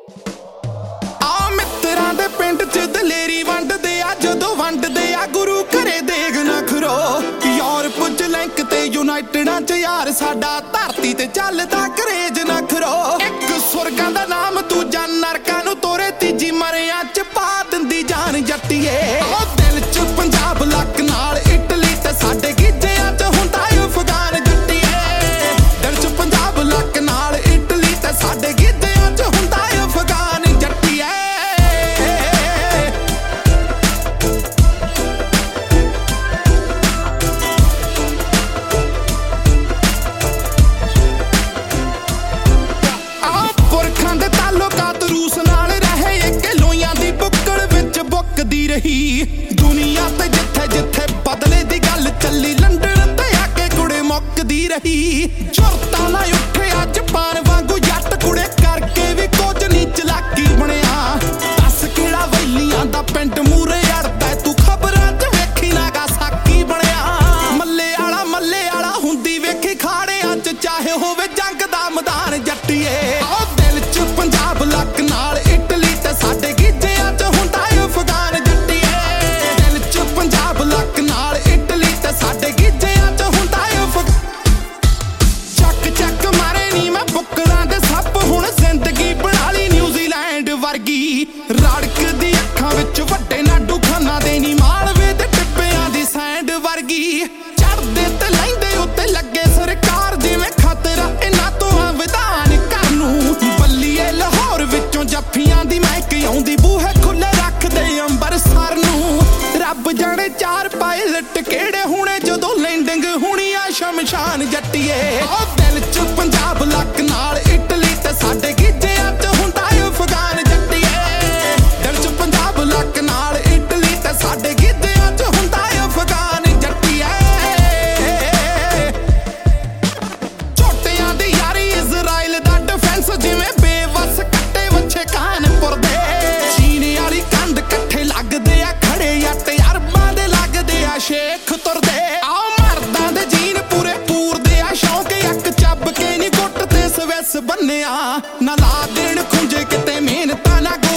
ਆ ਮਿੱਤਰਾਂ ਦੇ ਪਿੰਡ 'ਚ ਦਲੇਰੀ ਵੰਡਦੇ ਆ ਜਦੋਂ ਵੰਡਦੇ ਆ ਗੁਰੂ ਘਰੇ ਦੇਗ ਨਾ ਖਰੋ। ਯੂਰਪ 'ਚ ਲਿੰਕ ਤੇ ਯੂਨਾਈਟਡਾਂ 'ਚ ਯਾਰ ਸਾਡਾ ਧਰਤੀ ਤੇ ਚੱਲਦਾ ਕਰੇਜ ਨਾ ਖਰੋ। ਇੱਕ ਸੁਰਗਾਂ ਦਾ ਨਾਮ ਦੂਜਾ ਨਰਕਾਂ ਨੂੰ ਤੋਰੇ ਤੀਜੀ ਮਰਿਆਂ 'ਚ ਪਾ ਦਿੰਦੀ ਜਾਨ ਜੱਟੀਏ। ਉਹ ਦਿਲ 'ਚ ਪੰਜਾਬ ਲੱਕ ਨਾਲ ਇਟਲੀ ਤੇ ਸਾਡੇ ਗਿੱਜਿਆਂ 'ਚ ਹੁੰਦਾ ਅਫਗਾਨ ਜੱਟੀਏ। ਦਿਲ 'ਚ ਪੰਜਾਬ ਲੱਕ ਨਾਲ ਇਟਲੀ ਤੇ ਸਾਡੇ ਗਿੱਜਿਆਂ 'ਚ ਹੁੰਦਾ ਅਫਗਾਨ ਜੱਟੀਏ। ਪੁਰਖਾਂ ਦੇ ਤਾਲੁਕਾਤ ਰੂਸ ਨਾਲ ਰਹੇ ਇੱਕ ਲੋਈਆਂ ਦੀ ਬੁੱਕਲ ਵਿੱਚ ਬੁੱਕਦੀ ਰਹੀ ਦੁਨੀਆ ਤੇ ਜਿੱਥੇ ਜਿੱਥੇ ਬਦਲੇ ਦੀ ਗੱਲ ਚੱਲੀ ਲੰਡਨ ਤੇ ਆ ਕੇ ਕੁੜੇ ਮੁੱਕਦੀ ਰਹੀ। ਜੁਰਤਾਂ ਨਾ ਉੱਠਿਆ ਜਪਾਨ ਵਾਂਗੂ ਜੱਟ ਕੁੜੇ ਕਰਕੇ ਵੀ ਕੁਝ ਨਹੀਂ ਚਲਾਕੀ ਬਣਿਆ। ਦੱਸ ਕਿਹੜਾ ਵੈਲੀਆਂ ਦਾ ਪਿੰਡ ਮੂਰੇ ਅੜਦਾ ਤੂੰ ਖਬਰਾਂ 'ਚ ਵੇਖੀ ਨਾਗਾ ਸਾਕੀ ਬਣਿਆ। ਮੱਲੇ ਵਾਲਾ ਹੁੰਦੀ ਵੇਖੀ ਖਾੜਿਆਂ 'ਚ ਚਾਹੇ ਹੋਵੇ ਜੰਗ ਦਾ ਮੈਦਾਨ ਜੱਟੀਏ। ਦਿਲ 'ਚ ਪੰਜਾਬ ਲੱਕ ਨਾਲ ਇਟਲੀ ਤੇ ਸਾਡੇ ਗਿੱਜਿਆਂ 'ਚ ਹੁੰਦਾ ਅਫਗਾਨ ਜੱਟੀਏ। ਦਿਲ 'ਚ ਪੰਜਾਬ ਲੱਕ ਨਾਲ ਇਟਲੀ ਤੇ ਸਾਡੇ ਗਿੱਜਿਆਂ 'ਚ ਹੁੰਦਾ ਚੱਕ ਮਾਰੇ ਨੀ ਮੈਂ ਬੁੱਕਲਾਂ ਦੇ ਸੱਪ ਹੁਣ ਜ਼ਿੰਦਗੀ ਬਣਾ ਲਈ ਨਿਊਜ਼ੀਲੈਂਡ ਵਰਗੀ। ਰੜਕਦੀ ਅੱਖਾਂ ਵਿੱਚ ਵੱਡੇ ਨਾਡੂ ਖਾਨਾ ਦੇ ਨੀ ਮਾਲਵੇ ਦੇ ਟਿੱਪਿਆਂ ਦੀ ਸੈਂਡ ਵਰਗੀ। ਚੜ੍ਹਦੇ ਤੇ ਲੈਂਦੇ ਉੱਤੇ ਲੱਗੇ ਸਰਕਾਰ ਜਿਵੇਂ ਖਤਰਾ ਇਹਨਾਂ ਤੋਂ ਆ ਵਿਧਾਨ ਘਰ ਨੂੰ। ਬੱਲੀਏ ਲਾਹੌਰ ਵਿੱਚੋਂ ਜੱਫੀਆਂ ਦੀ ਮਹਿਕ ਆਉਂਦੀ ਬੂਹੇ ਖੁੱਲੇ ਰੱਖਦੇ ਅੰਬਰਸਰ ਨੂੰ। ਰੱਬ ਜਾਣੇ ਚਾਰ ਪਾਇਲਟ ਕਿਹੜੇ ਹੋਣੇ ਜਦੋਂ ਲੈਂਡਿੰਗ ਹੋਣੀ ਆ ਸ਼ਮਸ਼ਾਨ ਜੱਟੀਏ। ਦਿਲ 'ਚ ਪੰਜਾਬ ਲੱਕ ਨਾਲ ਇਟਲੀ ਤੇ ਸਾਡੇ ਗਿੱਜਿਆਂ 'ਚ ਹੁੰਦਾ ਅਫਗਾਨ ਜੱਟੀਏ। ਦਿਲ 'ਚ ਪੰਜਾਬ ਲੱਕ ਨਾਲ ਇਟਲੀ ਤੇ ਸਾਡੇ ਗਿੱਜਿਆਂ 'ਚ ਹੁੰਦਾ ਅਫਗਾਨ ਜੱਟੀਏ। ਝੋਟਿਆਂ ਦੀ ਯਾਰੀ ਇਜ਼ਰਾਈਲ ਦਾ ਡਿਫੈਂਸ ਜਿਵੇਂ ਬੇਵੱਸ ਕੱਟੇ ਵੱਛੇ ਕਾਨਪੁਰ ਦੇ। ਚੀਨ ਵਾਲੀ ਕੰਧ ਇਕੱਠੇ ਲੱਗਦੇ ਆ ਖੜੇ ਜੱਟ ਅਰਬਾਂ ਦੇ ਲੱਗਦੇ ਆ ਸ਼ੇਖ ਤੁਰਦੇ। ਮਰਦਾਂ ਦੇ ਜੀਨ ਪੂਰੇ ਪੂਰਦੇ ਆ ਸ਼ੌਂਕ ਇੱਕ ਚੱਬ ਕੇ ਨੀ ਗੁੱਟ ਤੇ ਸਵਿਸ ਬੰਨਿਆ ਨਾ ਲਾ ਦੇਣ ਖੁੰਝੇ ਕਿਤੇ ਮਿਹਨਤਾਂ ਨਾ